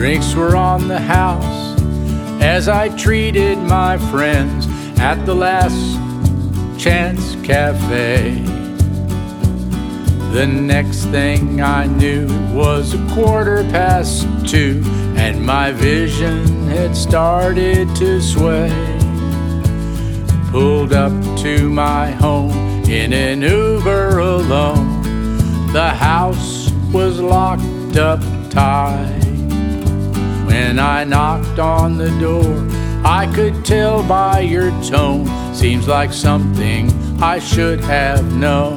Drinks were on the house as I treated my friends at the Last Chance Cafe. The next thing I knew was 2:15, and my vision had started to sway. Pulled up to my home in an Uber alone. The house was locked up tight. When I knocked on the door, I could tell by your tone, seems like something I should have known.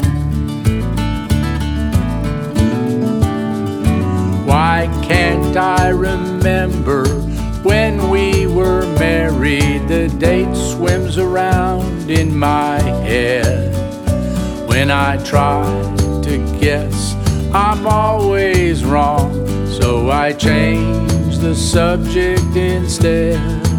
Why can't I remember when we were married? The date swims around in my head. When I try to guess, I'm always wrong, so I change the subject instead.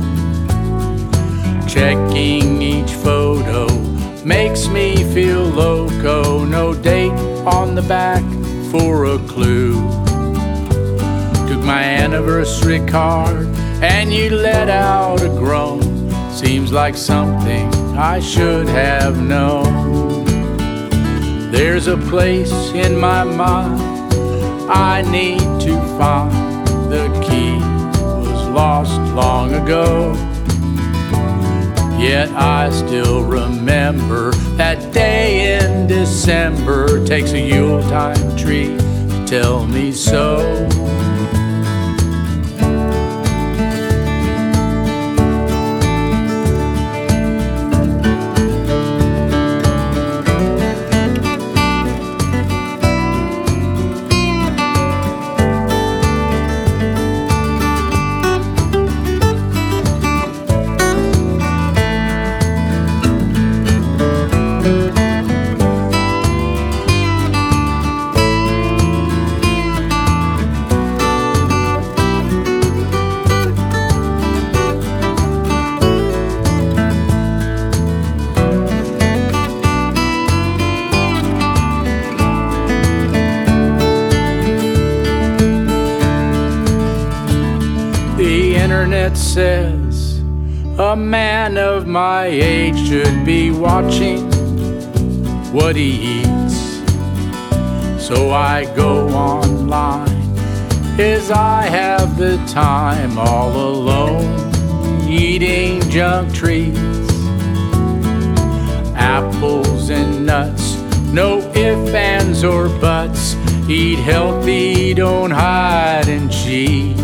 Checking each photo makes me feel loco. No date on the back for a clue. Took my anniversary card and you let out a groan. Seems like something I should have known. There's a place in my mind I need to find. The key was lost long ago, yet I still remember that day in December. Takes a Yuletide tree to tell me so. The internet says a man of my age should be watching what he eats. So I go online as I have the time, all alone, eating junk treats. Apples and nuts, no ifs, ands, or buts. Eat healthy, don't hide and cheat.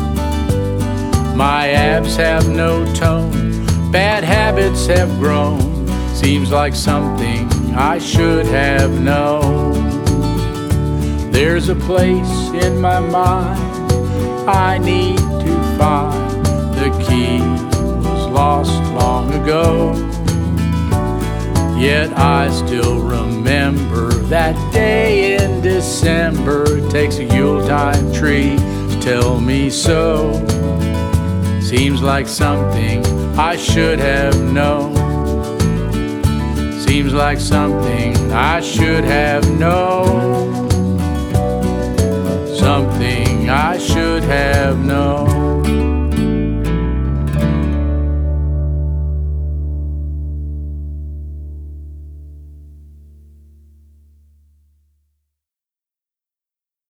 My abs have no tone, bad habits have grown. Seems like something I should have known. There's a place in my mind I need to find. The key was lost long ago, yet I still remember that day in December. Takes a Yuletide tree to tell me so. Seems like something I should have known. Seems like something I should have known. Something I should have known.